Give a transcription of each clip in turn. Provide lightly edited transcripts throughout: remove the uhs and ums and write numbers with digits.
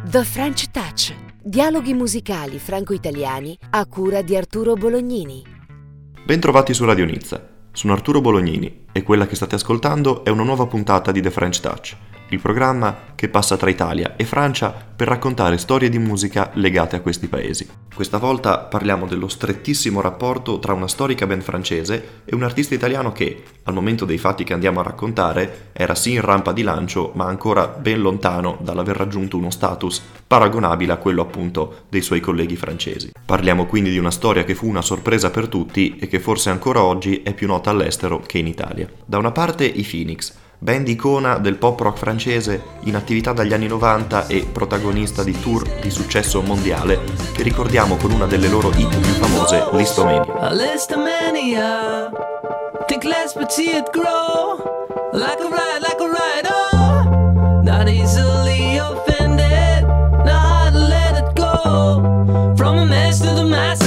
The French Touch, dialoghi musicali franco-italiani a cura di Arturo Bolognini. Bentrovati su Radio Nizza, sono Arturo Bolognini e quella che state ascoltando è una nuova puntata di The French Touch, il programma che passa tra Italia e Francia per raccontare storie di musica legate a questi paesi. Questa volta parliamo dello strettissimo rapporto tra una storica band francese e un artista italiano che, al momento dei fatti che andiamo a raccontare, era sì in rampa di lancio, ma ancora ben lontano dall'aver raggiunto uno status paragonabile a quello appunto dei suoi colleghi francesi. Parliamo quindi di una storia che fu una sorpresa per tutti e che forse ancora oggi è più nota all'estero che in Italia. Da una parte i Phoenix, band icona del pop rock francese in attività dagli anni 90 e protagonista di tour di successo mondiale che ricordiamo con una delle loro hit più famose, Listomania. Think less but see it grow like a ride, oh, not easily offended, not hard to let it go, from a mess to the masses,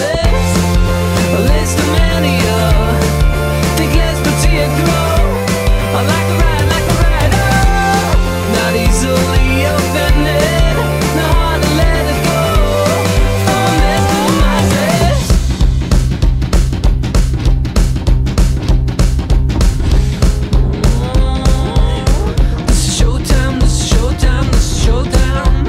Listomania. Think less but see it grow like a ride. Easily offended, not hard to let it go, from a mess to the masses. This is showtime, this is showtime, this is showtime.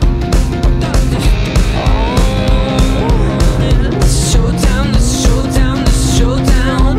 This is showtime, this is showtime, this is showtime.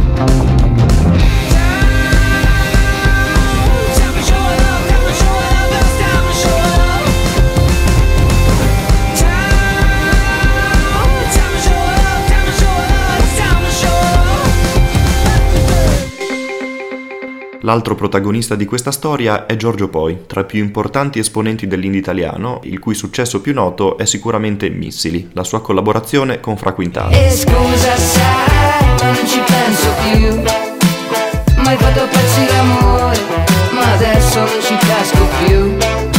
L'altro protagonista di questa storia è Giorgio Poi, tra i più importanti esponenti dell'indie italiano, il cui successo più noto è sicuramente Missili, la sua collaborazione con Fra Quintale. E scusa sai, ma non ci penso più, mai fatto pezzi d'amore, ma adesso non ci casco più.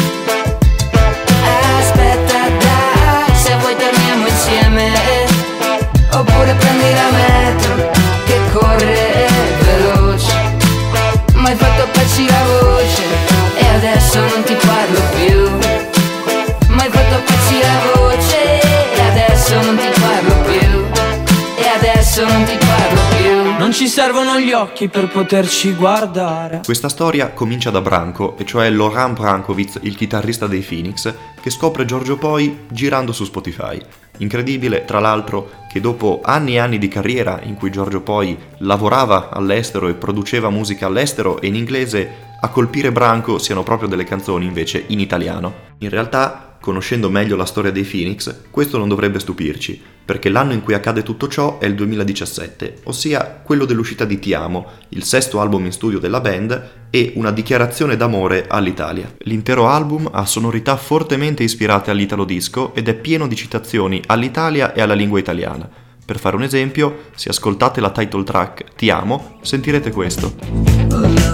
Aspetta dai, se vuoi torniamo insieme, oppure prendi la metro che corre veloce. M'hai fatto pezzi la voce e adesso non ti parlo più. M'hai fatto pezzi la voce e adesso non ti parlo più. E adesso non ti parlo più. Non ci servono gli occhi per poterci guardare. Questa storia comincia da Branco, e cioè Laurent Brankovic, il chitarrista dei Phoenix, che scopre Giorgio Poi girando su Spotify. Incredibile, tra l'altro, che dopo anni e anni di carriera in cui Giorgio Poi lavorava all'estero e produceva musica all'estero e in inglese, a colpire Branco siano proprio delle canzoni invece in italiano. In realtà, conoscendo meglio la storia dei Phoenix, questo non dovrebbe stupirci, perché l'anno in cui accade tutto ciò è il 2017, ossia quello dell'uscita di Ti Amo, il sesto album in studio della band e una dichiarazione d'amore all'Italia. L'intero album ha sonorità fortemente ispirate all'italo disco ed è pieno di citazioni all'Italia e alla lingua italiana. Per fare un esempio, se ascoltate la title track Ti Amo, sentirete questo.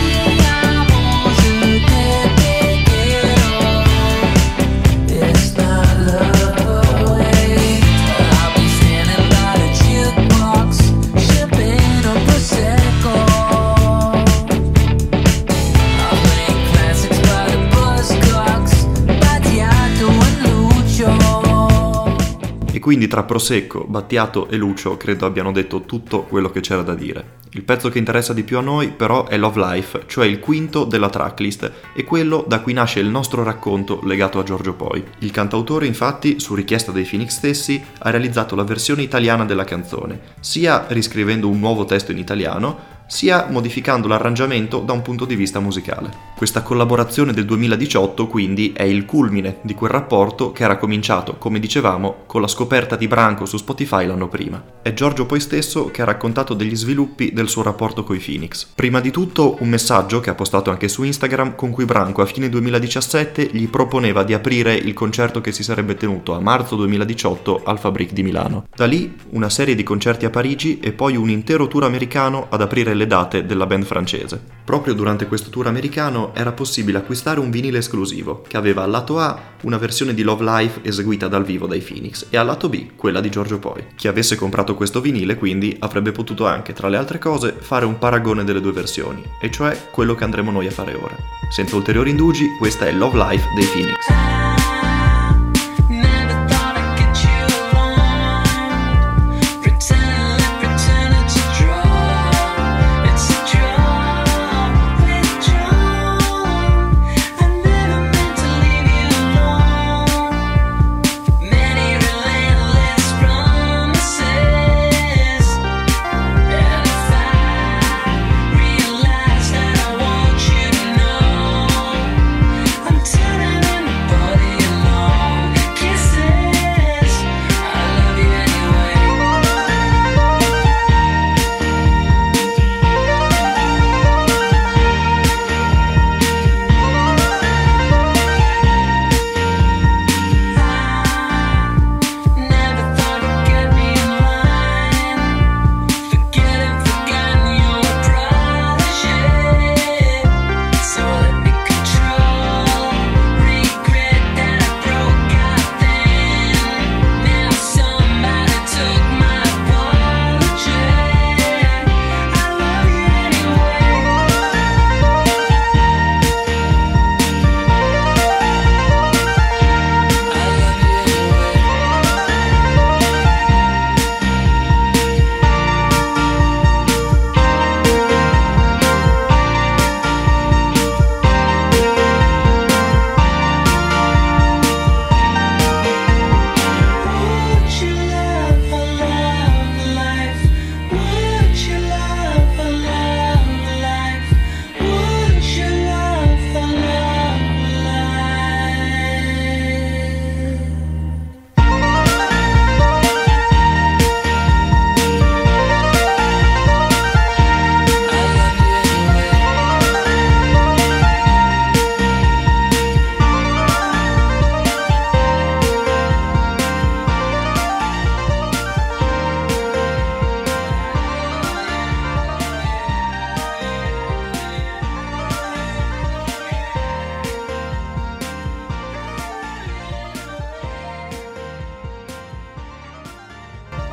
Quindi tra Prosecco, Battiato e Lucio credo abbiano detto tutto quello che c'era da dire. Il pezzo che interessa di più a noi però è Love Life, cioè il quinto della tracklist e quello da cui nasce il nostro racconto legato a Giorgio Poi. Il cantautore infatti, su richiesta dei Phoenix stessi, ha realizzato la versione italiana della canzone, sia riscrivendo un nuovo testo in italiano, sia modificando l'arrangiamento da un punto di vista musicale. Questa collaborazione del 2018 quindi è il culmine di quel rapporto che era cominciato, come dicevamo, con la scoperta di Branco su Spotify l'anno prima. È Giorgio Poi stesso che ha raccontato degli sviluppi del suo rapporto coi Phoenix. Prima di tutto un messaggio che ha postato anche su Instagram con cui Branco a fine 2017 gli proponeva di aprire il concerto che si sarebbe tenuto a marzo 2018 al Fabrique di Milano. Da lì una serie di concerti a Parigi e poi un intero tour americano ad aprire le date della band francese. Proprio durante questo tour americano era possibile acquistare un vinile esclusivo che aveva al lato A una versione di Love Life eseguita dal vivo dai Phoenix e al lato B quella di Giorgio Poi. Chi avesse comprato questo vinile quindi avrebbe potuto anche, tra le altre cose, fare un paragone delle due versioni, e cioè quello che andremo noi a fare ora. Senza ulteriori indugi, questa è Love Life dei Phoenix.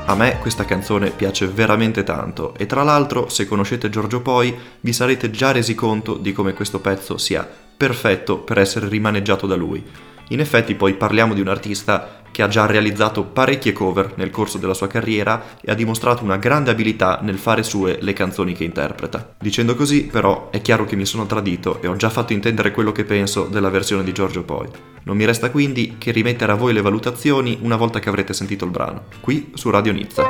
A me questa canzone piace veramente tanto e tra l'altro, se conoscete Giorgio Poi, vi sarete già resi conto di come questo pezzo sia perfetto per essere rimaneggiato da lui. In effetti poi parliamo di un artista che ha già realizzato parecchie cover nel corso della sua carriera e ha dimostrato una grande abilità nel fare sue le canzoni che interpreta. Dicendo così, però, è chiaro che mi sono tradito e ho già fatto intendere quello che penso della versione di Giorgio Poi. Non mi resta quindi che rimettere a voi le valutazioni una volta che avrete sentito il brano, qui su Radio Nizza.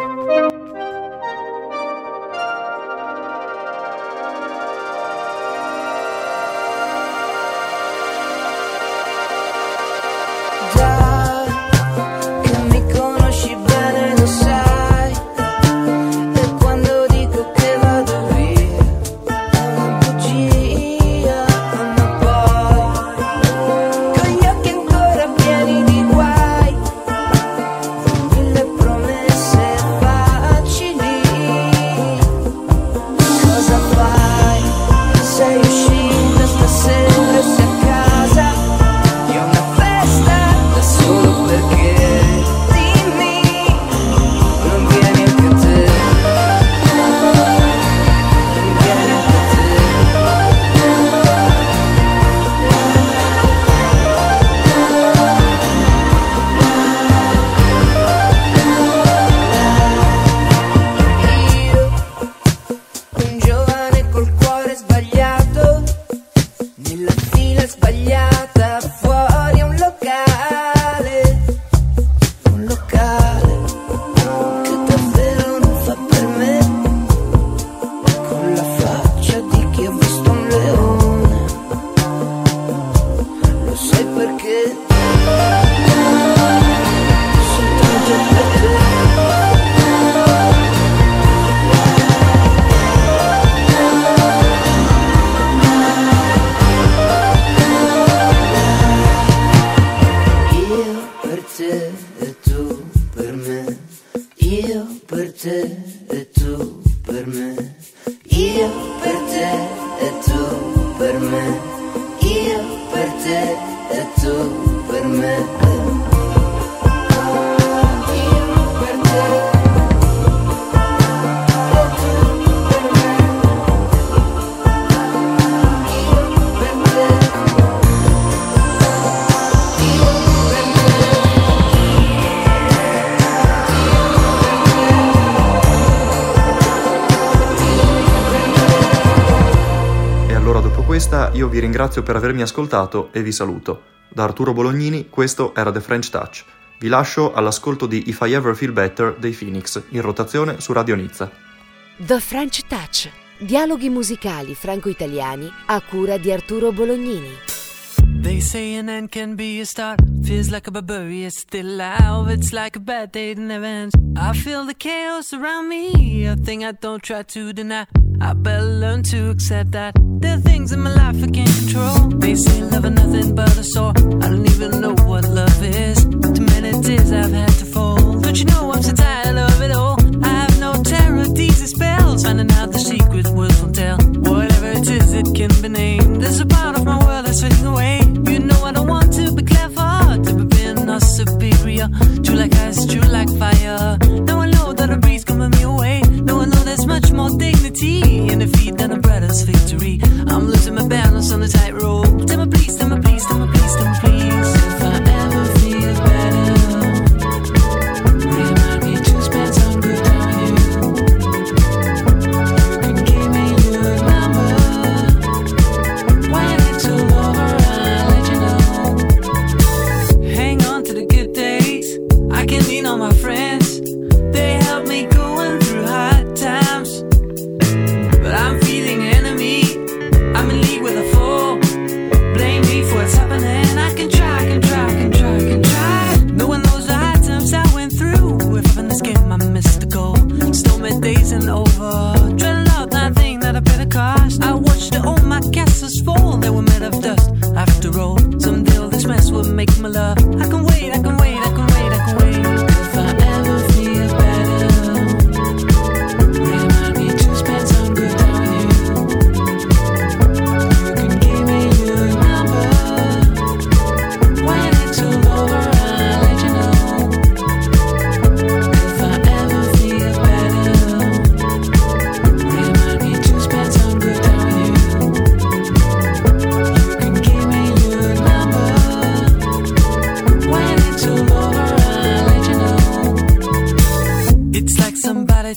Io vi ringrazio per avermi ascoltato e vi saluto. Da Arturo Bolognini, questo era The French Touch. Vi lascio all'ascolto di If I Ever Feel Better dei Phoenix, in rotazione su Radio Nizza. The French Touch. Dialoghi musicali franco-italiani a cura di Arturo Bolognini. They say an end can be a start. Feels like a barbarian still alive. It's like a bad day that never ends. I feel the chaos around me, a thing I don't try to deny. I better learn to accept that there are things in my life I can't control. They say love is nothing but a sore. I don't even know what love is. Too many tears I've had to fold. Don't you know I'm so tired of it all? I have no terror, these are spells. Finding out the secret words won't tell. Whatever it is, it can be named. There's a part of my world that's fading away. You know I don't want to be clever, to be being or superior. True like ice, true like fire. Now I know that a breeze coming me away. Now I know there's much more dignity in defeat than a brother's victory. I'm losing my balance on the tightrope. Tell me please, tell me please, tell me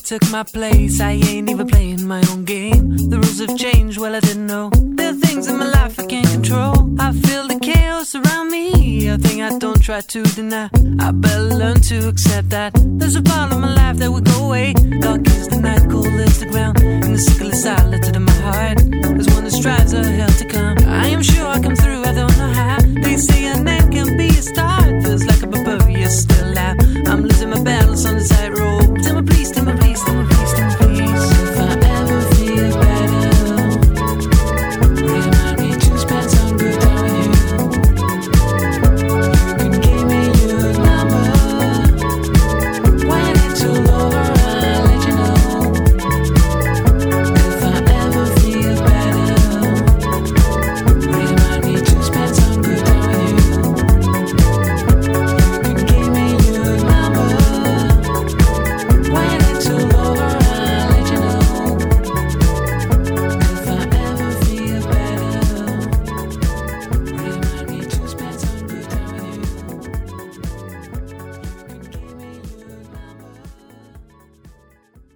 took my place. I ain't even playing my own game. The rules have changed, well I didn't know. There are things in my life I can't control. I feel the chaos around me, a thing I don't try to deny. I better learn to accept that there's a part of my life that will go away. Dark is the night, cold is the ground, and the sickle is silent in my heart. There's one that strives a hell to come. I am sure I come through, I don't know how.